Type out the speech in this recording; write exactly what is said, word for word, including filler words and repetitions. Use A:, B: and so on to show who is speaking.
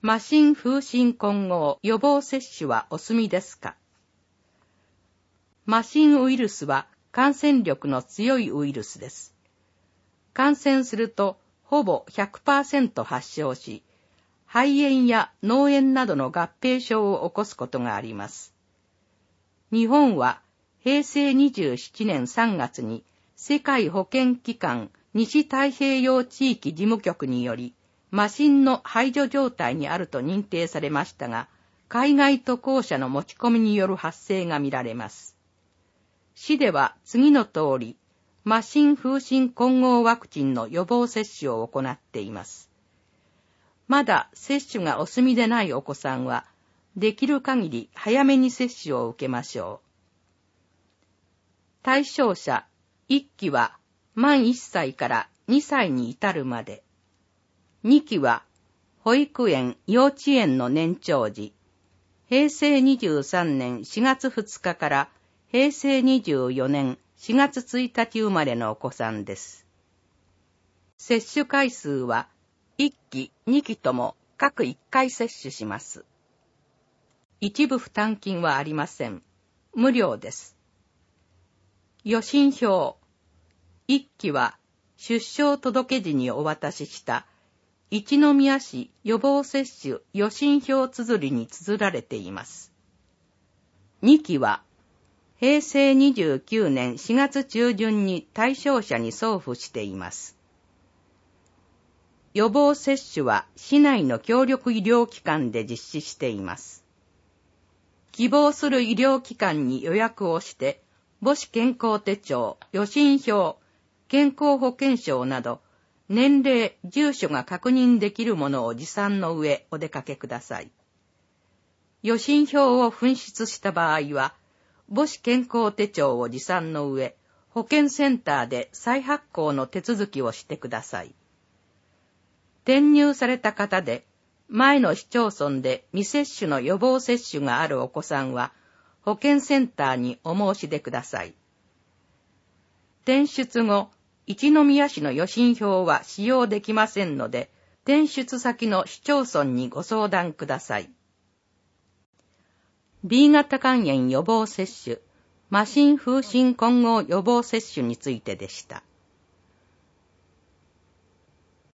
A: 麻疹風疹混合予防接種はお済みですか？麻疹ウイルスは感染力の強いウイルスです。感染するとほぼ ひゃくパーセント 発症し、肺炎や脳炎などの合併症を起こすことがあります。日本はへいせいにじゅうななねんさんがつに世界保健機関西太平洋地域事務局により、麻疹の排除状態にあると認定されましたが、海外渡航者の持ち込みによる発生が見られます。市では次の通り、麻疹風疹混合ワクチンの予防接種を行っています。まだ接種がお済みでないお子さんは、できる限り早めに接種を受けましょう。対象者いっきは満いっさいからにさいに至るまで。にきは保育園、幼稚園の年長児。へいせいにじゅうさんねんしがつふつかからへいせいにじゅうよねんしがつついたち生まれのお子さんです。接種回数はいっき、にきとも各いっかい接種します。一部負担金はありません。無料です。予診票。いっきは出生届時にお渡しした一宮市予防接種予診票綴りに綴られています。にきはへいせいにじゅうきゅうねんしがつちゅうじゅんに対象者に送付しています。予防接種は市内の協力医療機関で実施しています。希望する医療機関に予約をして、母子健康手帳、予診票、健康保険証など、年齢、住所が確認できるものを持参の上お出かけください。予診票を紛失した場合は、母子健康手帳を持参の上、保健センターで再発行の手続きをしてください。転入された方で、前の市町村で未接種の予防接種があるお子さんは、保健センターにお申し出ください。転出後、一宮市の予診票は使用できませんので、転出先の市町村にご相談ください。ビー 型肝炎予防接種、麻疹風疹混合予防接種についてでした。